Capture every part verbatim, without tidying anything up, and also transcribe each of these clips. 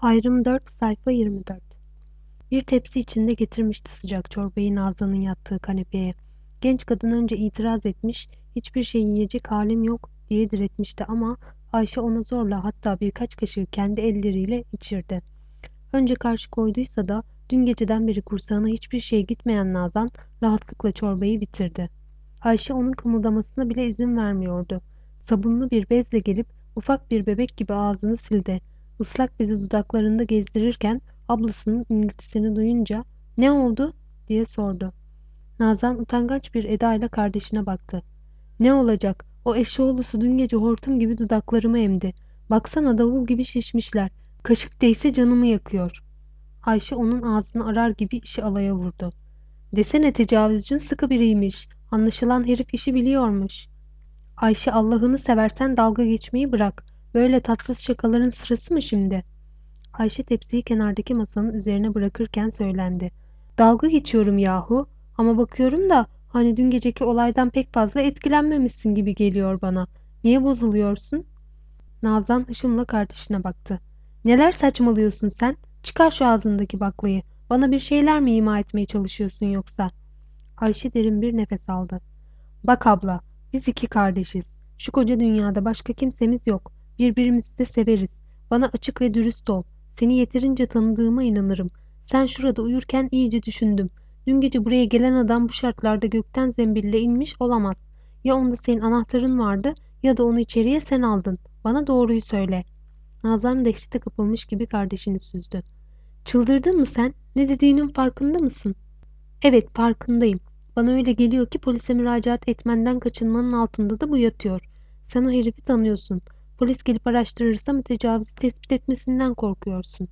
Ayrım dört, sayfa yirmi dört. Bir tepsi içinde getirmişti sıcak çorbayı Nazan'ın yattığı kanepeye. Genç kadın önce itiraz etmiş, hiçbir şey yiyecek halim yok diye diretmişti ama Ayşe ona zorla hatta birkaç kaşığı kendi elleriyle içirdi. Önce karşı koyduysa da dün geceden beri kursağına hiçbir şey gitmeyen Nazan rahatlıkla çorbayı bitirdi. Ayşe onun kımıldamasına bile izin vermiyordu. Sabunlu bir bezle gelip ufak bir bebek gibi ağzını sildi. Islak bezi dudaklarında gezdirirken ablasının iniltisini duyunca "Ne oldu?" diye sordu. Nazan utangaç bir edayla kardeşine baktı. "Ne olacak? O eşoğlusu dün gece hortum gibi dudaklarımı emdi. Baksana davul gibi şişmişler. Kaşık değse canımı yakıyor." Ayşe onun ağzını arar gibi işi alaya vurdu. "Desene tecavüzcün sıkı biriymiş. Anlaşılan herif işi biliyormuş." "Ayşe Allah'ını seversen dalga geçmeyi bırak. Böyle tatsız şakaların sırası mı şimdi?" Ayşe tepsiyi kenardaki masanın üzerine bırakırken söylendi. "Dalga geçiyorum yahu. Ama bakıyorum da hani dün geceki olaydan pek fazla etkilenmemişsin gibi geliyor bana. Niye bozuluyorsun?" Nazan hışımla kardeşine baktı. "Neler saçmalıyorsun sen? Çıkar şu ağzındaki baklayı. Bana bir şeyler mi ima etmeye çalışıyorsun yoksa?" Ayşe derin bir nefes aldı. "Bak abla, biz iki kardeşiz. Şu koca dünyada başka kimsemiz yok. Birbirimizi de severiz. Bana açık ve dürüst ol. Seni yeterince tanıdığıma inanırım. Sen şurada uyurken iyice düşündüm. Dün gece buraya gelen adam bu şartlarda gökten zembille inmiş olamaz. Ya onda senin anahtarın vardı ya da onu içeriye sen aldın. Bana doğruyu söyle." Nazan dehşete kapılmış gibi kardeşini süzdü. "Çıldırdın mı sen? Ne dediğinin farkında mısın?" "Evet, farkındayım. Bana öyle geliyor ki polise müracaat etmenden kaçınmanın altında da bu yatıyor. Sen o herifi tanıyorsun. Polis gelip araştırırsa mütecavüzü tespit etmesinden korkuyorsun."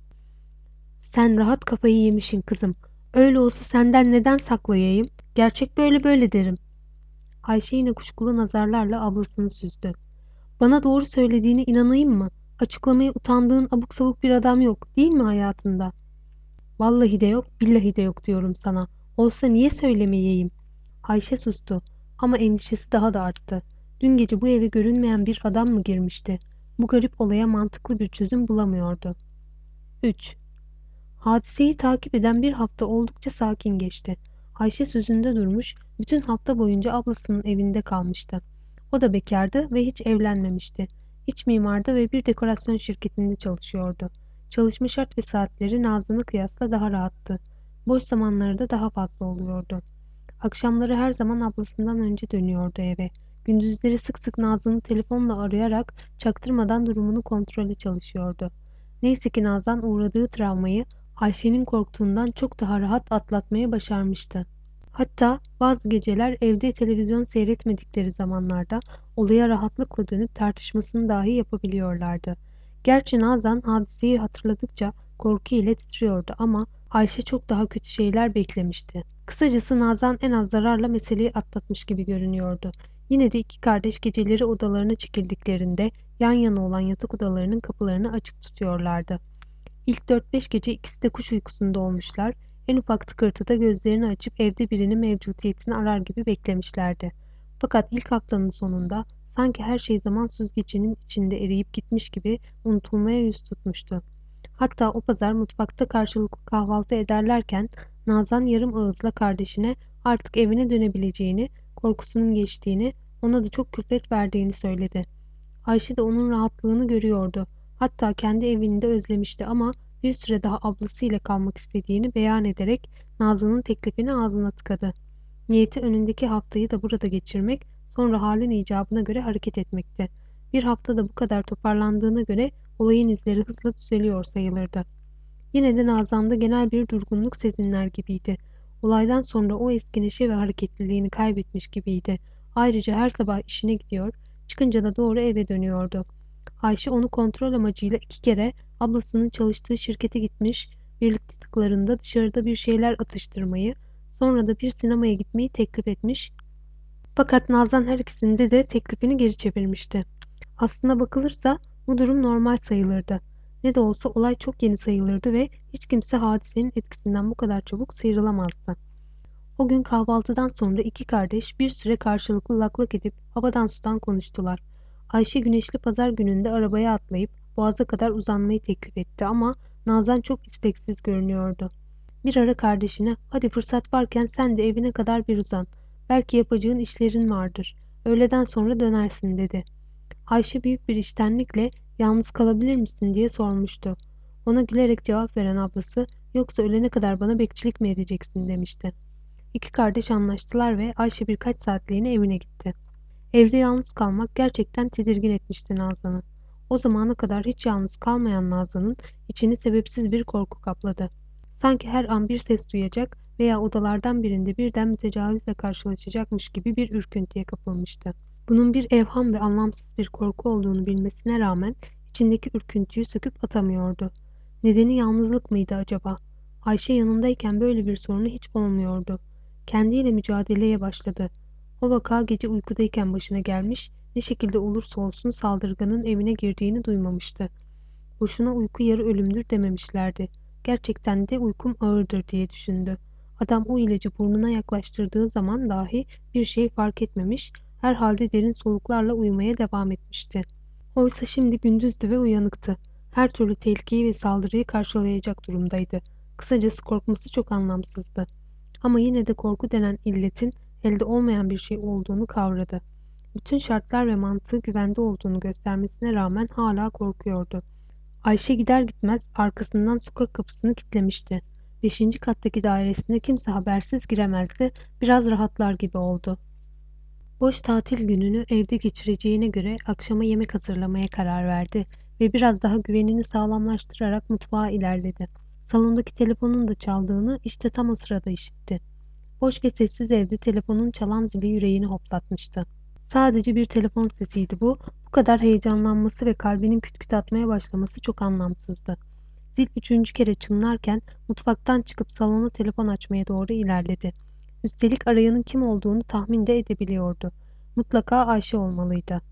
"Sen rahat kafayı yemişsin kızım. Öyle olsa senden neden saklayayım? Gerçek böyle böyle derim." Ayşe yine kuşkulu nazarlarla ablasını süzdü. "Bana doğru söylediğine inanayım mı? Açıklamaya utandığın abuk sabuk bir adam yok, değil mi hayatında?" "Vallahi de yok, billahi de yok diyorum sana. Olsa niye söylemeyeyim?" Ayşe sustu ama endişesi daha da arttı. Dün gece bu eve görünmeyen bir adam mı girmişti? Bu garip olaya mantıklı bir çözüm bulamıyordu. üç. Hadiseyi takip eden bir hafta oldukça sakin geçti. Ayşe sözünde durmuş, bütün hafta boyunca ablasının evinde kalmıştı. O da bekardı ve hiç evlenmemişti. İç mimarda ve bir dekorasyon şirketinde çalışıyordu. Çalışma şart ve saatleri Nazlı'na kıyasla daha rahattı. Boş zamanları da daha fazla oluyordu. Akşamları her zaman ablasından önce dönüyordu eve. Gündüzleri sık sık Nazlı'nı telefonla arayarak çaktırmadan durumunu kontrole çalışıyordu. Neyse ki Nazan uğradığı travmayı Ayşe'nin korktuğundan çok daha rahat atlatmayı başarmıştı. Hatta bazı geceler evde televizyon seyretmedikleri zamanlarda olaya rahatlıkla dönüp tartışmasını dahi yapabiliyorlardı. Gerçi Nazan hadiseyi hatırladıkça korku ile titriyordu ama Ayşe çok daha kötü şeyler beklemişti. Kısacası Nazan en az zararla meseleyi atlatmış gibi görünüyordu. Yine de iki kardeş geceleri odalarına çekildiklerinde yan yana olan yatak odalarının kapılarını açık tutuyorlardı. İlk dört beş gece ikisi de kuş uykusunda olmuşlar, en ufak tıkırtıda gözlerini açıp evde birinin mevcudiyetini arar gibi beklemişlerdi. Fakat ilk haftanın sonunda sanki her şey zaman süzgecinin içinde eriyip gitmiş gibi unutulmaya yüz tutmuştu. Hatta o pazar mutfakta karşılıklı kahvaltı ederlerken Nazan yarım ağızla kardeşine artık evine dönebileceğini, korkusunun geçtiğini, ona da çok külfet verdiğini söyledi. Ayşe de onun rahatlığını görüyordu. Hatta kendi evini de özlemişti ama bir süre daha ablasıyla kalmak istediğini beyan ederek Nazlı'nın teklifini ağzına tıkadı. Niyeti önündeki haftayı da burada geçirmek, sonra halin icabına göre hareket etmekti. Bir haftada bu kadar toparlandığına göre olayın izleri hızla düzeliyor sayılırdı. Yine de Nazan'da genel bir durgunluk sezinler gibiydi. Olaydan sonra o eski neşe ve hareketliliğini kaybetmiş gibiydi. Ayrıca her sabah işine gidiyor, çıkınca da doğru eve dönüyordu. Ayşe onu kontrol amacıyla iki kere ablasının çalıştığı şirkete gitmiş, birlikte tıklarında dışarıda bir şeyler atıştırmayı, sonra da bir sinemaya gitmeyi teklif etmiş. Fakat Nazan her ikisinde de teklifini geri çevirmişti. Aslına bakılırsa bu durum normal sayılırdı. Ne de olsa olay çok yeni sayılırdı ve hiç kimse hadisenin etkisinden bu kadar çabuk sıyrılamazdı. O gün kahvaltıdan sonra iki kardeş bir süre karşılıklı lak lak edip havadan sudan konuştular. Ayşe güneşli pazar gününde arabaya atlayıp boğaza kadar uzanmayı teklif etti ama Nazan çok isteksiz görünüyordu. Bir ara kardeşine, "Hadi fırsat varken sen de evine kadar bir uzan. Belki yapacağın işlerin vardır. Öğleden sonra dönersin." dedi. Ayşe büyük bir içtenlikle, "Yalnız kalabilir misin?" diye sormuştu. Ona gülerek cevap veren ablası, "Yoksa ölene kadar bana bekçilik mi edeceksin?" demişti. İki kardeş anlaştılar ve Ayşe birkaç saatliğine evine gitti. Evde yalnız kalmak gerçekten tedirgin etmişti Nazan'ı. O zamana kadar hiç yalnız kalmayan Nazan'ın içini sebepsiz bir korku kapladı. Sanki her an bir ses duyacak veya odalardan birinde birden mütecavizle karşılaşacakmış gibi bir ürküntüye kapılmıştı. Bunun bir evham ve anlamsız bir korku olduğunu bilmesine rağmen içindeki ürküntüyü söküp atamıyordu. Nedeni yalnızlık mıydı acaba? Ayşe yanındayken böyle bir sorunu hiç olmuyordu. Kendiyle mücadeleye başladı. O vaka gece uykudayken başına gelmiş, ne şekilde olursa olsun saldırganın evine girdiğini duymamıştı. Boşuna uyku yarı ölümdür dememişlerdi. Gerçekten de uykum ağırdır diye düşündü. Adam o ilacı burnuna yaklaştırdığı zaman dahi bir şey fark etmemiş, herhalde derin soluklarla uyumaya devam etmişti. Oysa şimdi gündüzdü ve uyanıktı. Her türlü tehlikeyi ve saldırıyı karşılayacak durumdaydı. Kısacası korkması çok anlamsızdı. Ama yine de korku denen illetin elde olmayan bir şey olduğunu kavradı. Bütün şartlar ve mantığı güvende olduğunu göstermesine rağmen hala korkuyordu. Ayşe gider gitmez arkasından sokak kapısını kilitlemişti. Beşinci kattaki dairesine kimse habersiz giremezdi, biraz rahatlar gibi oldu. Boş tatil gününü evde geçireceğine göre akşama yemek hazırlamaya karar verdi ve biraz daha güvenini sağlamlaştırarak mutfağa ilerledi. Salondaki telefonun da çaldığını işte tam o sırada işitti. Boş ve sessiz evde telefonun çalan zili yüreğini hoplatmıştı. Sadece bir telefon sesiydi bu. Bu kadar heyecanlanması ve kalbinin küt küt atmaya başlaması çok anlamsızdı. Zil üçüncü kere çınlarken mutfaktan çıkıp salona telefon açmaya doğru ilerledi. Üstelik arayanın kim olduğunu tahmin de edebiliyordu. Mutlaka Ayşe olmalıydı.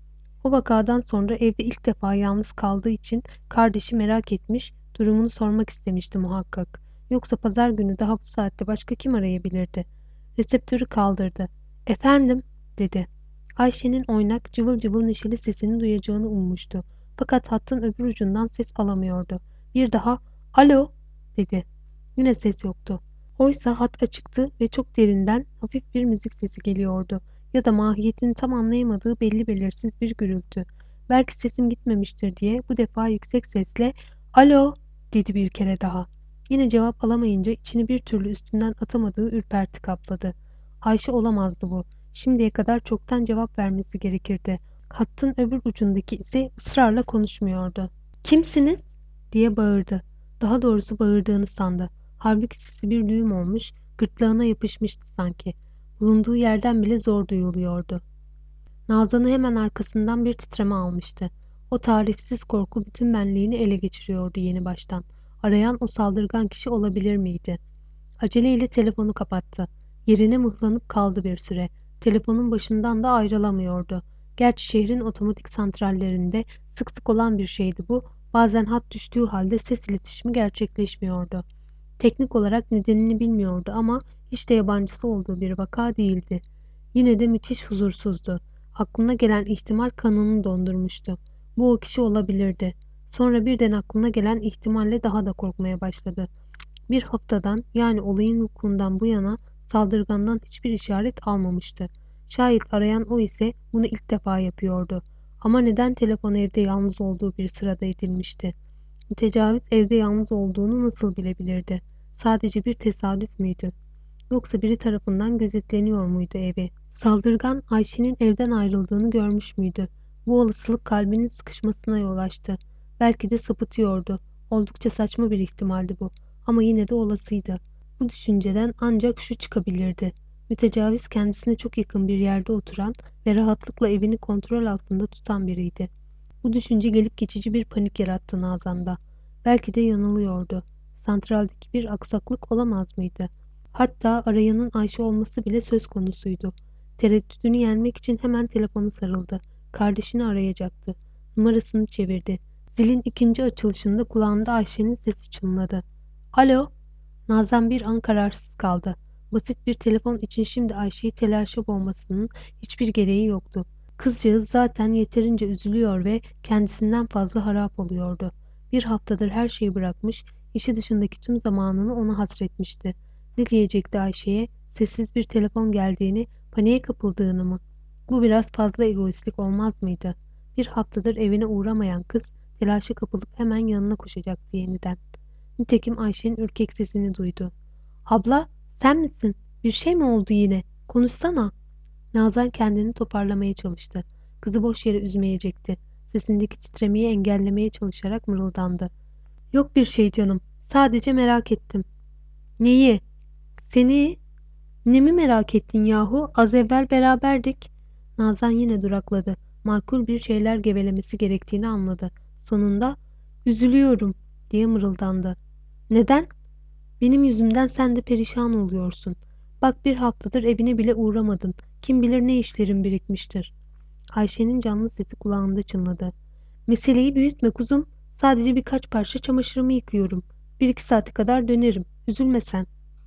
O vakadan sonra evde ilk defa yalnız kaldığı için kardeşi merak etmiş, durumunu sormak istemişti muhakkak. Yoksa pazar günü daha bu saatte başka kim arayabilirdi? Reseptörü kaldırdı. "Efendim?" dedi. Ayşe'nin oynak, cıvıl cıvıl neşeli sesini duyacağını ummuştu. Fakat hattın öbür ucundan ses alamıyordu. Bir daha "Alo?" dedi. Yine ses yoktu. Oysa hat açıktı ve çok derinden hafif bir müzik sesi geliyordu. Ya da mahiyetini tam anlayamadığı belli belirsiz bir gürültü. Belki sesim gitmemiştir diye bu defa yüksek sesle "Alo?" dedi bir kere daha. Yine cevap alamayınca içini bir türlü üstünden atamadığı ürperti kapladı. Ayşe olamazdı bu. Şimdiye kadar çoktan cevap vermesi gerekirdi. Hattın öbür ucundaki ise ısrarla konuşmuyordu. "Kimsiniz?" diye bağırdı. Daha doğrusu bağırdığını sandı. Halbuki sesi bir düğüm olmuş, gırtlağına yapışmıştı sanki. Bulunduğu yerden bile zor duyuluyordu. Nazan'ı hemen arkasından bir titreme almıştı. O tarifsiz korku bütün benliğini ele geçiriyordu yeni baştan. Arayan o saldırgan kişi olabilir miydi? Aceleyle telefonu kapattı. Yerine mıhlanıp kaldı bir süre. Telefonun başından da ayrılamıyordu. Gerçi şehrin otomatik santrallerinde sık sık olan bir şeydi bu. Bazen hat düştüğü halde ses iletişimi gerçekleşmiyordu. Teknik olarak nedenini bilmiyordu ama hiç de yabancısı olduğu bir vaka değildi. Yine de müthiş huzursuzdu. Aklına gelen ihtimal kanını dondurmuştu. Bu o kişi olabilirdi. Sonra birden aklına gelen ihtimalle daha da korkmaya başladı. Bir haftadan, yani olayın vukuundan bu yana saldırgandan hiçbir işaret almamıştı. Şayet arayan o ise bunu ilk defa yapıyordu. Ama neden telefon evde yalnız olduğu bir sırada edilmişti? Mütecavviz evde yalnız olduğunu nasıl bilebilirdi? Sadece bir tesadüf müydü? Yoksa biri tarafından gözetleniyor muydu evi? Saldırgan Ayşe'nin evden ayrıldığını görmüş müydü? Bu olasılık kalbinin sıkışmasına yol açtı. Belki de sapıtıyordu. Oldukça saçma bir ihtimaldi bu. Ama yine de olasıydı. Bu düşünceden ancak şu çıkabilirdi. Mütecaviz kendisine çok yakın bir yerde oturan ve rahatlıkla evini kontrol altında tutan biriydi. Bu düşünce gelip geçici bir panik yarattı Nazan'da. Belki de yanılıyordu. Santraldeki bir aksaklık olamaz mıydı? Hatta arayanın Ayşe olması bile söz konusuydu. Tereddüdünü yenmek için hemen telefonu sarıldı. Kardeşini arayacaktı. Numarasını çevirdi. Zilin ikinci açılışında kulağında Ayşe'nin sesi çınladı. "Alo?" Nazan bir an kararsız kaldı. Basit bir telefon için şimdi Ayşe'yi telaşa boğmasının hiçbir gereği yoktu. Kızcağız zaten yeterince üzülüyor ve kendisinden fazla harap oluyordu. Bir haftadır her şeyi bırakmış, işi dışındaki tüm zamanını ona hasretmişti. Ne diyecekti Ayşe'ye? Sessiz bir telefon geldiğini, paniğe kapıldığını mı? Bu biraz fazla egoistlik olmaz mıydı? Bir haftadır evine uğramayan kız, telaşa kapılıp hemen yanına koşacaktı yeniden. Nitekim Ayşe'nin ürkek sesini duydu. "Abla, sen misin? Bir şey mi oldu yine? Konuşsana." Nazan kendini toparlamaya çalıştı. Kızı boş yere üzmeyecekti. Sesindeki titremeyi engellemeye çalışarak mırıldandı. "Yok bir şey canım. Sadece merak ettim." "Neyi?" "Seni." "Ne mi merak ettin yahu? Az evvel beraberdik." Nazan yine durakladı. Makul bir şeyler gevelemesi gerektiğini anladı. Sonunda "Üzülüyorum." diye mırıldandı. "Neden?" "Benim yüzümden sen de perişan oluyorsun. Bak bir haftadır evine bile uğramadın. Kim bilir ne işlerin birikmiştir." Ayşe'nin canlı sesi kulağında çınladı. "Meseleyi büyütme kuzum. Sadece birkaç parça çamaşırımı yıkıyorum. Bir iki saate kadar dönerim. Üzülme sen."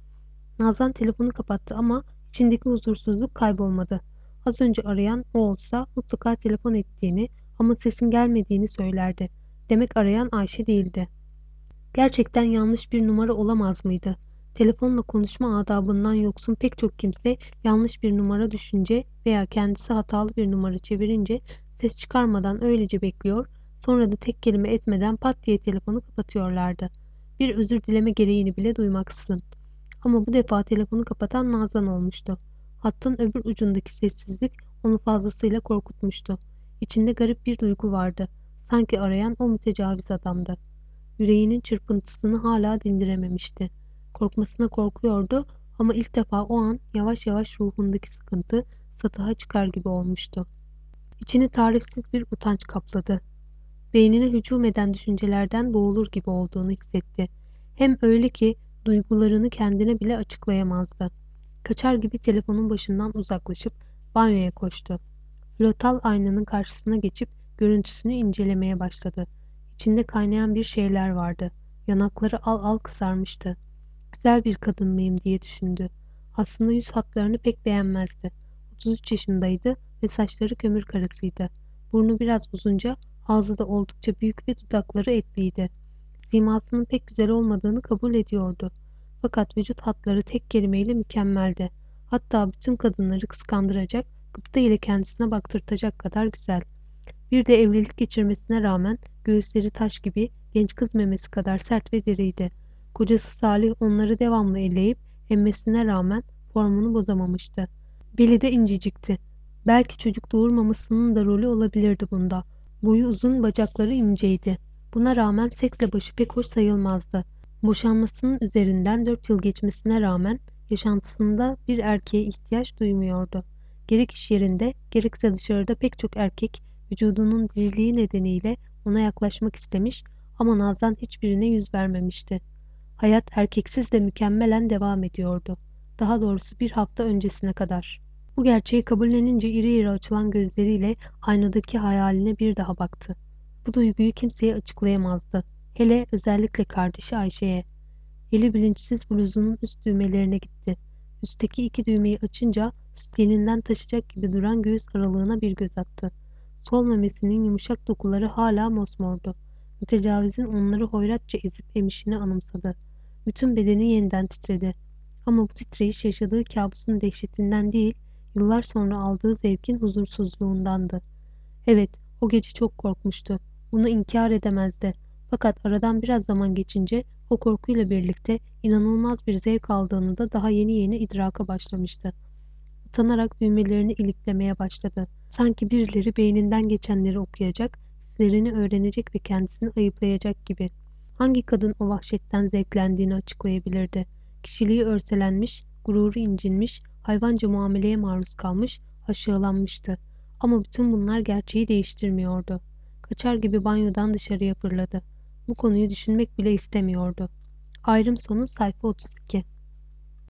Nazan telefonu kapattı ama içindeki huzursuzluk kaybolmadı. Az önce arayan o olsa mutlaka telefon ettiğini ama sesin gelmediğini söylerdi. Demek arayan Ayşe değildi. Gerçekten yanlış bir numara olamaz mıydı? Telefonla konuşma adabından yoksun pek çok kimse yanlış bir numara düşünce veya kendisi hatalı bir numara çevirince ses çıkarmadan öylece bekliyor, sonra da tek kelime etmeden pat diye telefonu kapatıyorlardı. Bir özür dileme gereğini bile duymaksızın. Ama bu defa telefonu kapatan Nazan olmuştu. Hattın öbür ucundaki sessizlik onu fazlasıyla korkutmuştu. İçinde garip bir duygu vardı. Sanki arayan o mütecaviz adamdı. Yüreğinin çırpıntısını hala dindirememişti. Korkmasına korkuyordu ama ilk defa o an yavaş yavaş ruhundaki sıkıntı satığa çıkar gibi olmuştu. İçini tarifsiz bir utanç kapladı. Beynine hücum eden düşüncelerden boğulur gibi olduğunu hissetti. Hem öyle ki duygularını kendine bile açıklayamazdı. Kaçar gibi telefonun başından uzaklaşıp banyoya koştu. Flotal aynanın karşısına geçip görüntüsünü incelemeye başladı. İçinde kaynayan bir şeyler vardı. Yanakları al al kızarmıştı. Güzel bir kadın mıyım diye düşündü. Aslında yüz hatlarını pek beğenmezdi. otuz üç yaşındaydı ve saçları kömür karasıydı. Burnu biraz uzunca, ağzı da oldukça büyük ve dudakları etliydi. Simasının pek güzel olmadığını kabul ediyordu. Fakat vücut hatları tek kelimeyle mükemmeldi. Hatta bütün kadınları kıskandıracak, gıpta ile kendisine baktırtacak kadar güzel. Bir de evlilik geçirmesine rağmen göğüsleri taş gibi, genç kız memesi kadar sert ve diriydi. Kocası Salih onları devamlı elleyip emmesine rağmen formunu bozamamıştı. Beli de incecikti. Belki çocuk doğurmamasının da rolü olabilirdi bunda. Boyu uzun, bacakları inceydi. Buna rağmen seksle başı pek hoş sayılmazdı. Boşanmasının üzerinden dört yıl geçmesine rağmen yaşantısında bir erkeğe ihtiyaç duymuyordu. Gerek iş yerinde gerekse dışarıda pek çok erkek vücudunun diriliği nedeniyle ona yaklaşmak istemiş ama Nazan hiçbirine yüz vermemişti. Hayat erkeksiz de mükemmelen devam ediyordu. Daha doğrusu bir hafta öncesine kadar. Bu gerçeği kabullenince iri iri açılan gözleriyle aynadaki hayaline bir daha baktı. Bu duyguyu kimseye açıklayamazdı. Hele özellikle kardeşi Ayşe'ye. Eli bilinçsiz bluzunun üst düğmelerine gitti. Üstteki iki düğmeyi açınca sütyeninden taşacak gibi duran göğüs aralığına bir göz attı. Sol memesinin yumuşak dokuları hala mosmordu. Mütecavizin onları hoyratça ezip emişini anımsadı. Bütün bedeni yeniden titredi. Ama bu titreyiş yaşadığı kabusun dehşetinden değil, yıllar sonra aldığı zevkin huzursuzluğundandı. Evet, o gece çok korkmuştu. Bunu inkar edemezdi. Fakat aradan biraz zaman geçince o korkuyla birlikte inanılmaz bir zevk aldığını da daha yeni yeni idraka başlamıştı. Utanarak düğmelerini iliklemeye başladı. Sanki birileri beyninden geçenleri okuyacak, sırrını öğrenecek ve kendisini ayıplayacak gibi. Hangi kadın o vahşetten zevklendiğini açıklayabilirdi? Kişiliği örselenmiş, gururu incinmiş, hayvanca muameleye maruz kalmış, aşağılanmıştı. Ama bütün bunlar gerçeği değiştirmiyordu. Kaçar gibi banyodan dışarıya fırladı. Bu konuyu düşünmek bile istemiyordu. Ayrım sonu sayfa otuz iki.